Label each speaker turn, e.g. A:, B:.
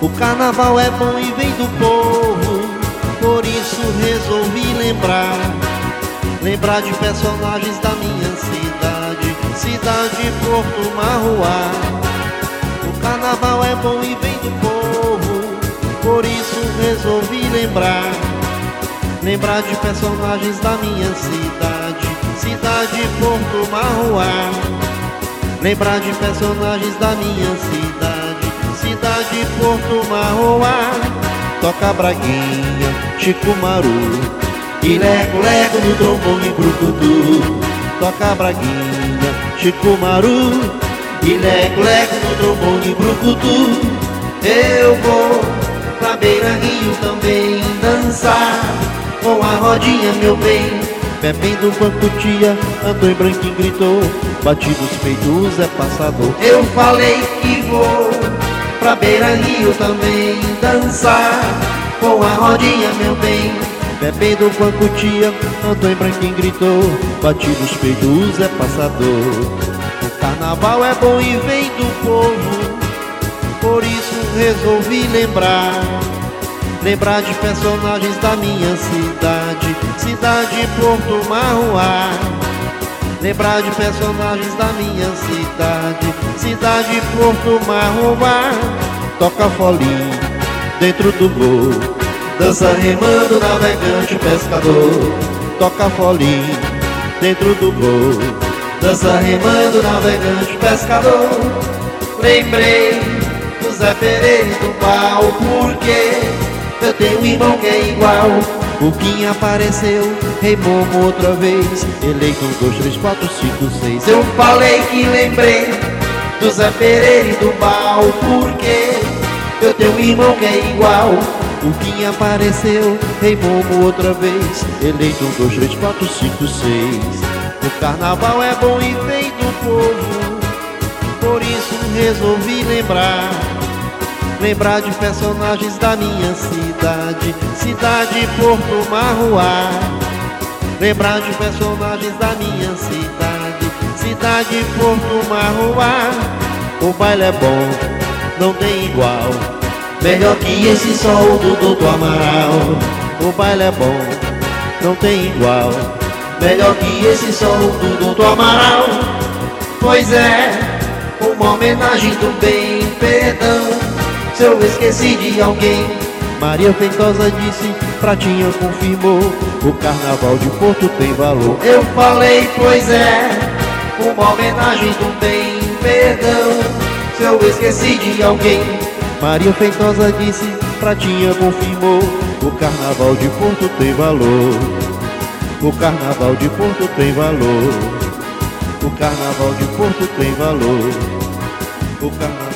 A: O carnaval é bom e vem do povo, por isso resolvi lembrar de personagens da minha cidade, cidade Porto Marruá. O carnaval é bom e vem do povo, por isso resolvi lembrar de personagens da minha cidade, cidade Porto Marruá. Lembrar de personagens da minha cidade, cidade Porto Marruá. Toca Braguinha, Chico Maru e leco-leco no trombone brucutu. Toca Braguinha, Chico Maru e leco-leco no trombone brucutu. Eu vou pra beira-rio também dançar com a rodinha, meu bem. Bebendo bancutia, Antônio Branquinho gritou, bati nos peitos, é passador. Eu falei que vou pra beira-rio também dançar com a rodinha, meu bem. Bebendo bancutia, Antônio Branquinho gritou, bati nos peitos, é passador. O carnaval é bom e vem do povo, por isso resolvi lembrar de personagens da minha cidade, cidade Porto Marruá. Lembrar de personagens da minha cidade, cidade Porto Marruá. Toca folinho dentro do morro, dança remando navegante pescador. Toca folinho dentro do morro, dança remando navegante pescador. Lembrei do Zé Pereira e do Pau, porque eu tenho um irmão que é igual. O Quinha apareceu, Rei Momo outra vez, eleito 1, 2, 3, 4, 5, 6. Eu falei que lembrei do Zé Pereira e do Pau, porque eu tenho um irmão que é igual. O Quinha apareceu, Rei Momo outra vez, eleito 1, 2, 3, 4, 5, 6. O carnaval é bom e vem do povo, por isso resolvi lembrar de personagens da minha cidade, cidade Porto Marruá. Lembrar de personagens da minha cidade, cidade Porto Marruá. O baile é bom, não tem igual, melhor que esse sol do Doutor Amaral. O baile é bom, não tem igual, melhor que esse sol do Doutor Amaral. Pois é, uma homenagem do bem, perdão se eu esqueci de alguém. Maria Feitosa disse, Pratinha confirmou, o carnaval de Porto tem valor. Eu falei, pois é, uma homenagem do bem, perdão se eu esqueci de alguém. Maria Feitosa disse, Pratinha confirmou, o carnaval de Porto tem valor. O carnaval de Porto tem valor. O carnaval de Porto tem valor. O carnaval